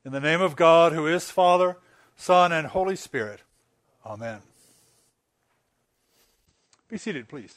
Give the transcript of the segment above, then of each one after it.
In the name of God, who is Father, Son, and Holy Spirit. Amen. Be seated, please.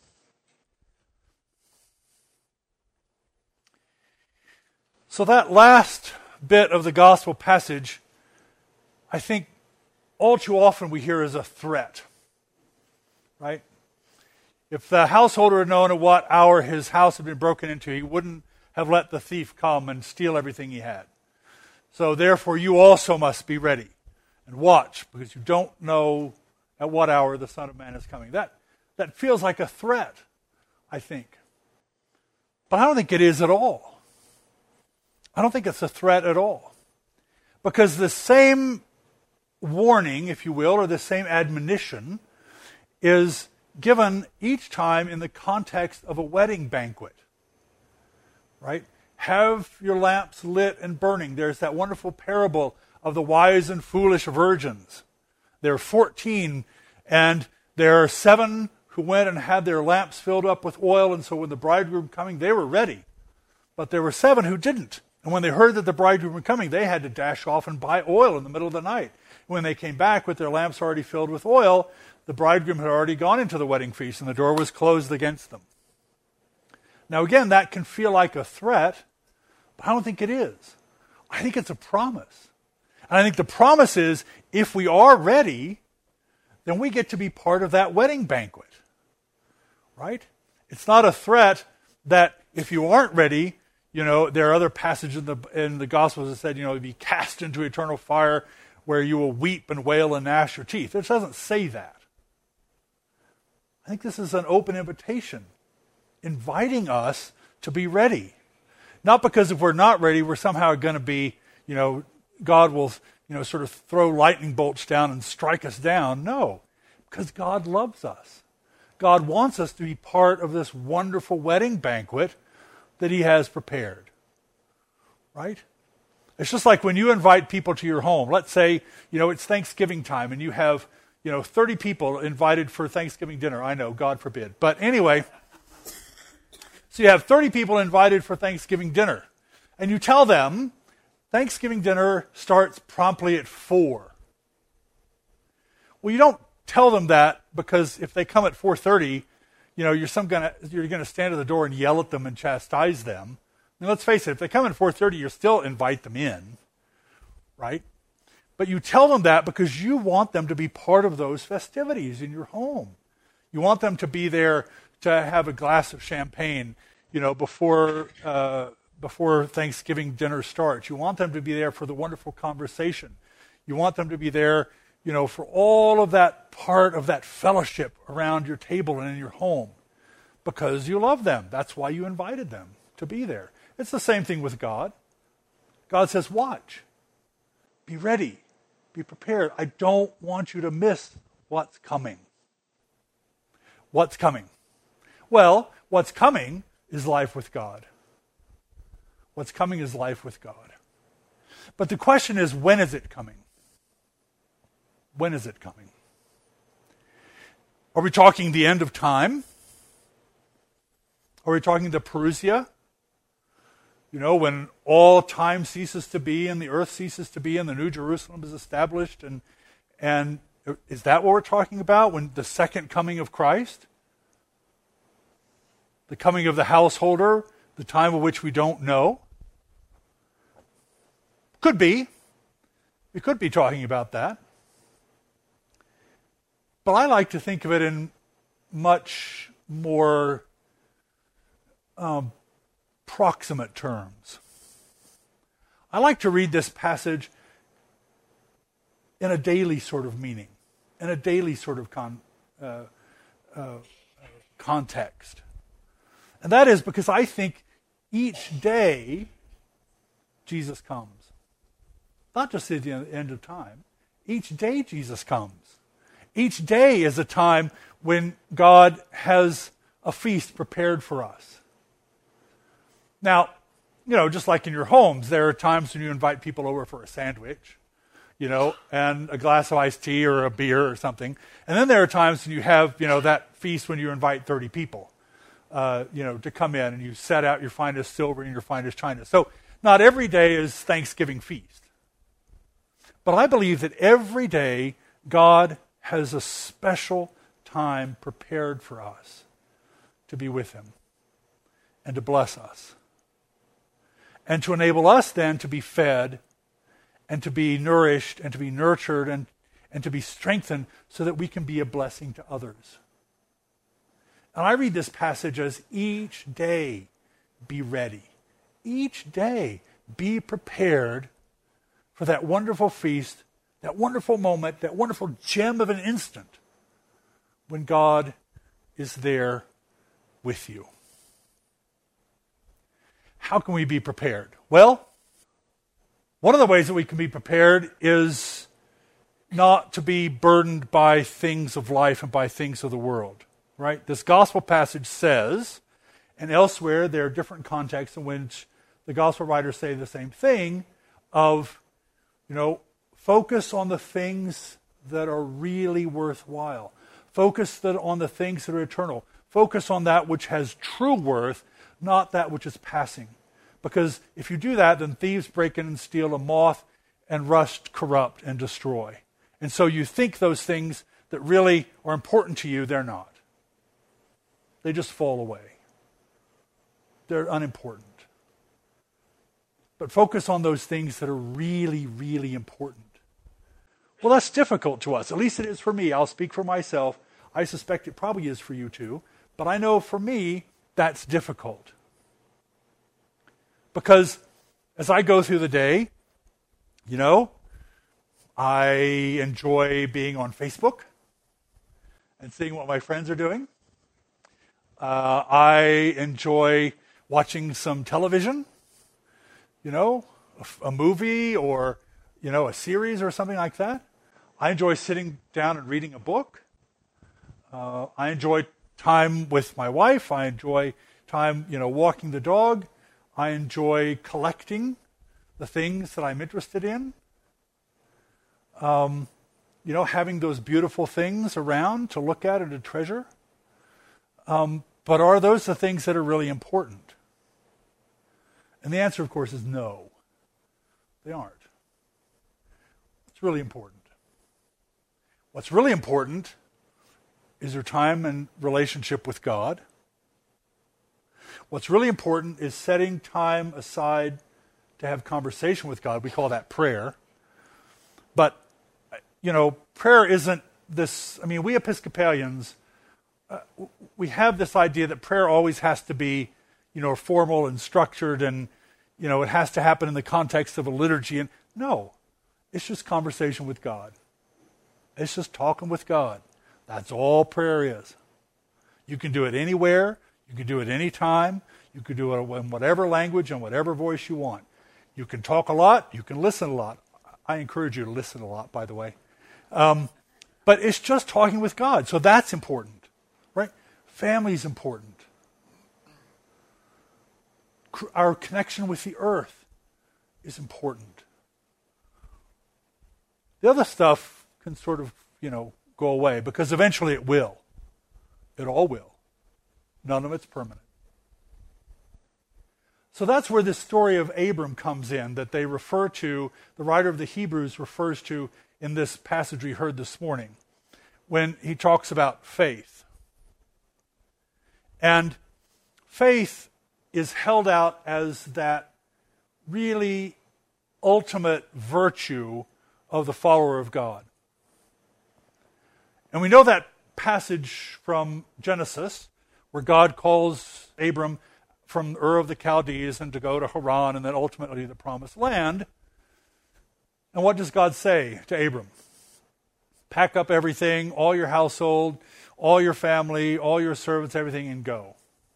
So that last bit of the gospel passage, I think all too often we hear as a threat, right? If the householder had known at what hour his house had been broken into, he wouldn't have let the thief come and steal everything he had. So therefore you also must be ready and watch, because you don't know at what hour the Son of Man is coming. That feels like a threat, I think. But I don't think it is at all. I don't think it's a threat at all. Because the same warning, if you will, or the same admonition is given each time in the context of a wedding banquet. Right? Have your lamps lit and burning. There's that wonderful parable of the wise and foolish virgins. There are 14, and there are 7 who went and had their lamps filled up with oil, and so when the bridegroom coming, they were ready. But there were 7 who didn't. And when they heard that the bridegroom was coming, they had to dash off and buy oil in the middle of the night. When they came back with their lamps already filled with oil, the bridegroom had already gone into the wedding feast, and the door was closed against them. Now again, that can feel like a threat, but I don't think it is. I think it's a promise. And I think the promise is, if we are ready, then we get to be part of that wedding banquet. Right? It's not a threat that if you aren't ready, there are other passages in the Gospels that said, you'll be cast into eternal fire where you will weep and wail and gnash your teeth. It doesn't say that. I think this is an open invitation, inviting us to be ready. Not because if we're not ready, we're somehow going to be, God will, sort of throw lightning bolts down and strike us down. No, because God loves us. God wants us to be part of this wonderful wedding banquet that he has prepared. Right? It's just like when you invite people to your home. Let's say, it's Thanksgiving time and you have, 30 people invited for Thanksgiving dinner. I know, God forbid. But anyway, so you have 30 people invited for Thanksgiving dinner. And you tell them, Thanksgiving dinner starts promptly at 4. Well, you don't tell them that because if they come at 4:30, you're going to stand at the door and yell at them and chastise them. And let's face it, if they come at 4:30, you still invite them in, right? But you tell them that because you want them to be part of those festivities in your home. You want them to be there to have a glass of champagne, before Thanksgiving dinner starts. You want them to be there for the wonderful conversation. You want them to be there, for all of that part of that fellowship around your table and in your home, because you love them. That's why you invited them to be there. It's the same thing with God. God says, watch, be ready, be prepared. I don't want you to miss what's coming. What's coming? Well, what's coming is life with God. What's coming is life with God. But the question is, when is it coming? When is it coming? Are we talking the end of time? Are we talking the parousia? When all time ceases to be and the earth ceases to be and the New Jerusalem is established, and is that what we're talking about? When the second coming of Christ? The coming of the householder, the time of which we don't know? Could be. We could be talking about that. But I like to think of it in much more proximate terms. I like to read this passage in a daily sort of meaning, in a daily sort of context. And that is because I think each day Jesus comes. Not just at the end of time. Each day Jesus comes. Each day is a time when God has a feast prepared for us. Now, just like in your homes, there are times when you invite people over for a sandwich, and a glass of iced tea or a beer or something. And then there are times when you have, that feast when you invite 30 people, to come in and you set out your finest silver and your finest china. So not every day is Thanksgiving feast. But I believe that every day God has a special time prepared for us to be with him and to bless us. And to enable us then to be fed and to be nourished and to be nurtured and to be strengthened so that we can be a blessing to others. And I read this passage as each day be ready. Each day be prepared for that wonderful feast, that wonderful moment, that wonderful gem of an instant when God is there with you. How can we be prepared? Well, one of the ways that we can be prepared is not to be burdened by things of life and by things of the world, right? This gospel passage says, and elsewhere there are different contexts in which the gospel writers say the same thing of, focus on the things that are really worthwhile. Focus on the things that are eternal. Focus on that which has true worth, not that which is passing. Because if you do that, then thieves break in and steal, a moth and rust corrupt and destroy. And so you think those things that really are important to you, they're not. They just fall away. They're unimportant. But focus on those things that are really, really important. Well, that's difficult to us. At least it is for me. I'll speak for myself. I suspect it probably is for you too. But I know for me, that's difficult. Because as I go through the day, I enjoy being on Facebook and seeing what my friends are doing. I enjoy watching some television, a movie or, a series or something like that. I enjoy sitting down and reading a book. I enjoy time with my wife. I enjoy time, walking the dog. I enjoy collecting the things that I'm interested in. Having those beautiful things around to look at and to treasure. But are those the things that are really important? And the answer, of course, is no. They aren't. It's really important. What's really important is your time and relationship with God. What's really important is setting time aside to have conversation with God. We call that prayer. But, prayer isn't this. We Episcopalians, we have this idea that prayer always has to be, formal and structured and, it has to happen in the context of a liturgy. And no, it's just conversation with God. It's just talking with God. That's all prayer is. You can do it anywhere. You can do it anytime. You can do it in whatever language and whatever voice you want. You can talk a lot. You can listen a lot. I encourage you to listen a lot, by the way. But it's just talking with God. So that's important, right? Family's important. Our connection with the earth is important. The other stuff can sort of, go away because eventually it will. It all will. None of it's permanent. So that's where this story of Abram comes in that they refer to, the writer of the Hebrews refers to in this passage we heard this morning when he talks about faith. And faith is held out as that really ultimate virtue of the follower of God. And we know that passage from Genesis where God calls Abram from Ur of the Chaldees and to go to Haran and then ultimately the Promised Land. And what does God say to Abram? Pack up everything, all your household, all your family, all your servants, everything, and go.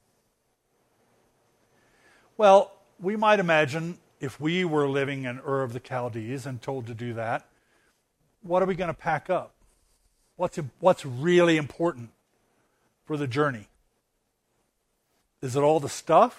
Well, we might imagine if we were living in Ur of the Chaldees and told to do that, what are we going to pack up? What's really important for the journey? Is it all the stuff?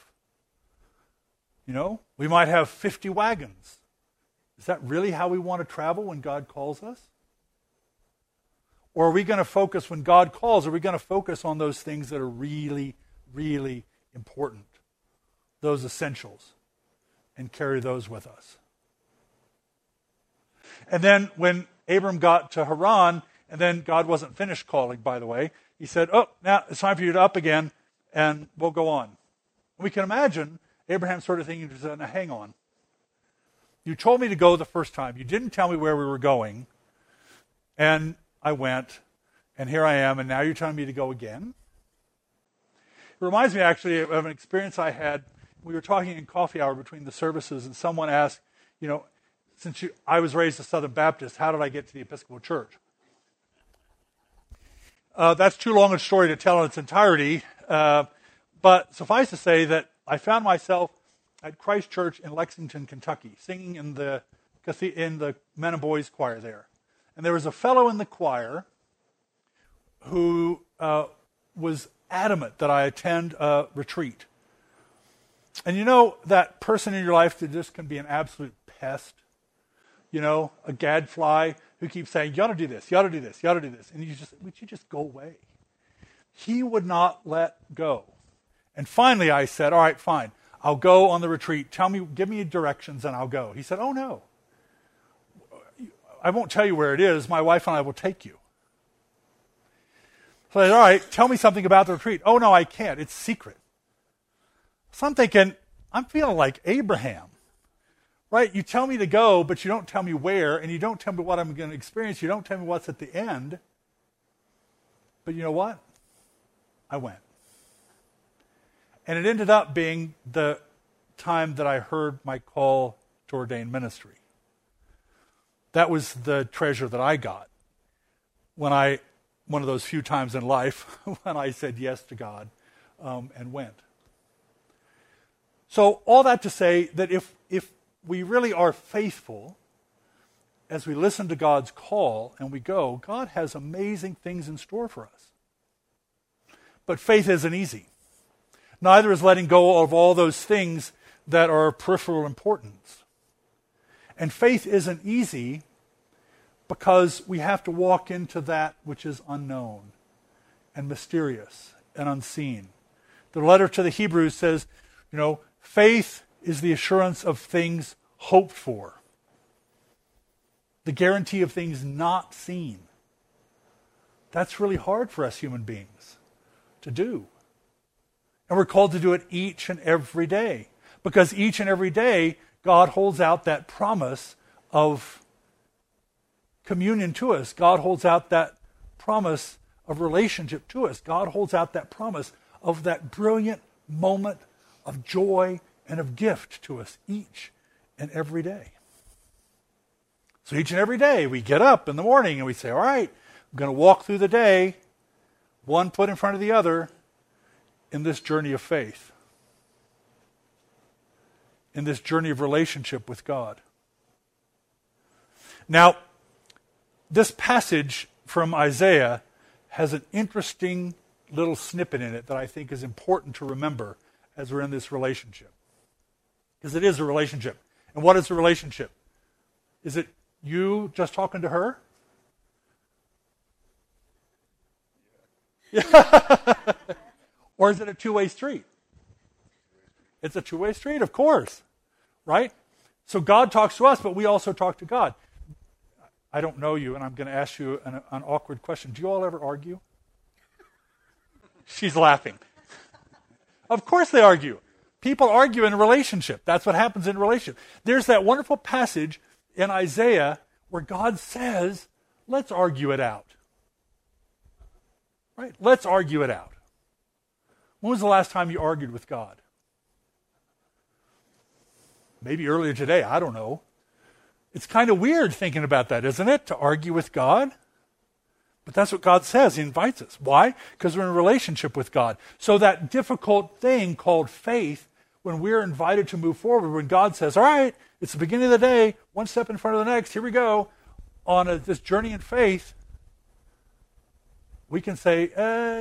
We might have 50 wagons. Is that really how we want to travel when God calls us? Or are we going to focus, when God calls, are we going to focus on those things that are really, really important? Those essentials, and carry those with us. And then when Abram got to Haran, and then God wasn't finished calling, by the way, he said, oh, now it's time for you to up again, and we'll go on. We can imagine Abraham sort of thinking, now hang on. You told me to go the first time. You didn't tell me where we were going. And I went, and here I am, and now you're telling me to go again? It reminds me, actually, of an experience I had. We were talking in coffee hour between the services, and someone asked, I was raised a Southern Baptist, how did I get to the Episcopal Church? That's too long a story to tell in its entirety, but suffice to say that I found myself at Christ Church in Lexington, Kentucky, singing in the men and boys choir there. And there was a fellow in the choir who was adamant that I attend a retreat. And you know that person in your life that just can be an absolute pest? A gadfly who keeps saying, you ought to do this, you ought to do this, you ought to do this. And would you just go away? He would not let go. And finally I said, all right, fine. I'll go on the retreat. Give me directions and I'll go. He said, oh no. I won't tell you where it is. My wife and I will take you. So I said, all right, tell me something about the retreat. Oh no, I can't. It's secret. So I'm thinking, I'm feeling like Abraham. Right? You tell me to go, but you don't tell me where, and you don't tell me what I'm going to experience. You don't tell me what's at the end. But you know what? I went. And it ended up being the time that I heard my call to ordain ministry. That was the treasure that I got one of those few times in life when I said yes to God and went. So all that to say that if we really are faithful as we listen to God's call and we go, God has amazing things in store for us. But faith isn't easy. Neither is letting go of all those things that are of peripheral importance. And faith isn't easy because we have to walk into that which is unknown and mysterious and unseen. The letter to the Hebrews says, faith is the assurance of things hoped for, the guarantee of things not seen. That's really hard for us human beings to do. And we're called to do it each and every day, because each and every day God holds out that promise of communion to us. God holds out that promise of relationship to us. God holds out that promise of that brilliant moment of joy and of gift to us each and every day. So each and every day we get up in the morning and we say, all right, I'm going to walk through the day, one foot in front of the other, in this journey of faith, in this journey of relationship with God. Now, this passage from Isaiah has an interesting little snippet in it that I think is important to remember as we're in this relationship. Because it is a relationship. And what is a relationship? Is it you just talking to her? Yeah. Or is it a two-way street? It's a two-way street, of course. Right? So God talks to us, but we also talk to God. I don't know you, and I'm going to ask you an awkward question. Do you all ever argue? She's laughing. Of course they argue. People argue in a relationship. That's what happens in a relationship. There's that wonderful passage in Isaiah where God says, let's argue it out. Right? Let's argue it out. When was the last time you argued with God? Maybe earlier today, I don't know. It's kind of weird thinking about that, isn't it? To argue with God? But that's what God says. He invites us. Why? Because we're in a relationship with God. So that difficult thing called faith, when we're invited to move forward, when God says, all right, it's the beginning of the day, one step in front of the next, here we go, on this journey in faith, we can say,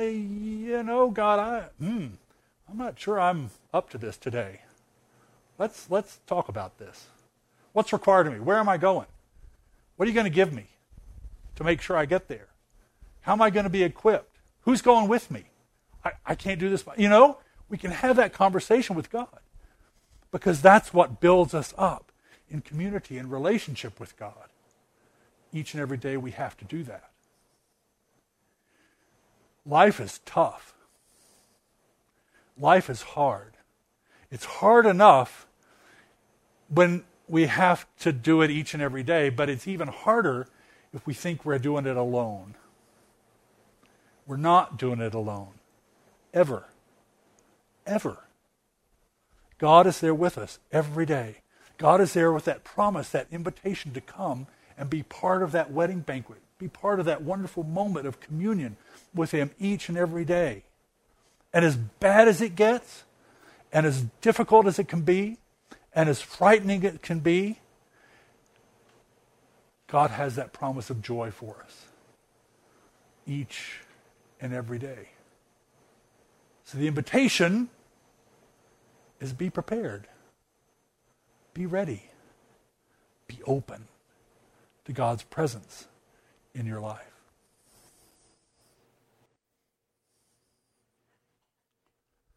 God, I'm not sure I'm up to this today. Let's talk about this. What's required of me? Where am I going? What are you going to give me to make sure I get there? How am I going to be equipped? Who's going with me? I can't do this. We can have that conversation with God because that's what builds us up in community and relationship with God. each and every day we have to do that. Life is tough. Life is hard. It's hard enough when we have to do it each and every day, but it's even harder if we think we're doing it alone. We're not doing it alone. Ever. Ever. God is there with us every day. God is there with that promise, that invitation to come and be part of that wedding banquet, be part of that wonderful moment of communion with Him each and every day. And as bad as it gets, and as difficult as it can be, and as frightening it can be, God has that promise of joy for us each and every day. So the invitation is be prepared. Be ready. Be open to God's presence in your life.